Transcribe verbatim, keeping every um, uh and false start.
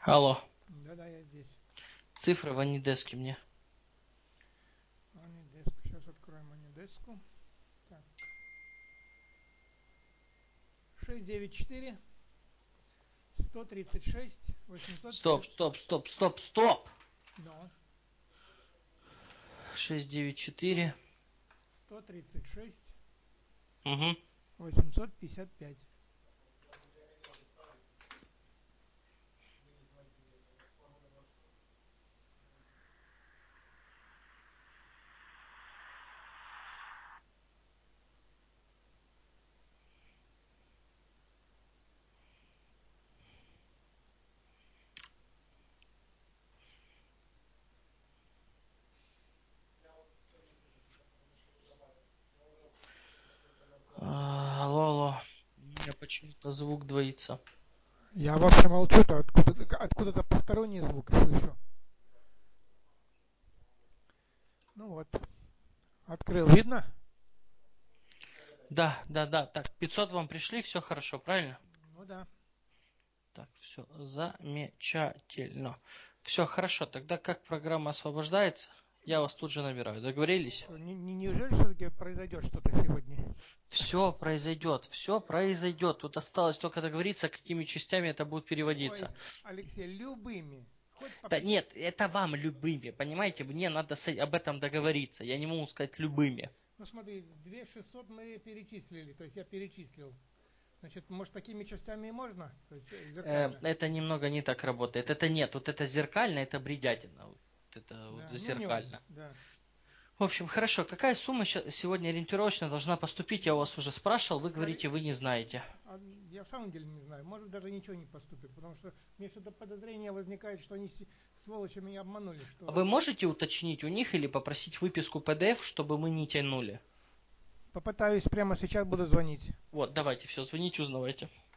Алло. Да-да, я здесь. Цифры в Анидеске мне. Анидеск. Сейчас откроем Анидеску. Так. шесть девять четыре сто тридцать шесть восемьсот Стоп, пятьдесят. стоп, стоп, стоп, стоп. Но. шесть девять четыре. сто тридцать шесть Угу. восемьсот пятьдесят пять. А, алло, алло. У меня почему-то звук двоится. Я вообще молчу-то, откуда-то, откуда-то посторонний звук слышу. Ну вот. Открыл. Видно? Да, да, да. Так, пятьсот вам пришли, все хорошо, правильно? Ну да. Так, все замечательно. Все хорошо, тогда как программа освобождается, я вас тут же набираю. Договорились? Что, не, не, неужели все-таки произойдет что-то сегодня? Все произойдет, все произойдет. Тут осталось только договориться, какими частями это будет Ой, переводиться. Алексей, любыми. Хоть по Да пяти. нет, это вам любыми, понимаете? Мне надо с- об этом договориться. Я не могу сказать любыми. Ну смотри, две тысячи шестьсот мы перечислили, то есть я перечислил. Значит, может, такими частями и можно? То есть э, Э, зеркально. это немного не так работает. Это нет, вот это зеркально, это бредятина. Вот это вот Да, ну не важно, зеркально. да. В общем, хорошо. Какая сумма ща- сегодня ориентировочно должна поступить? Я у вас уже спрашивал, вы Скорее, говорите, вы не знаете. а я в самом деле не знаю. Может, даже ничего не поступит, потому что мне что-то подозрение возникает, что они с- сволочи меня обманули, А что вы можете уточнить у них или попросить выписку пэ дэ эф, чтобы мы не тянули? попытаюсь прямо сейчас буду звонить. Вот, давайте, все, звоните, узнавайте.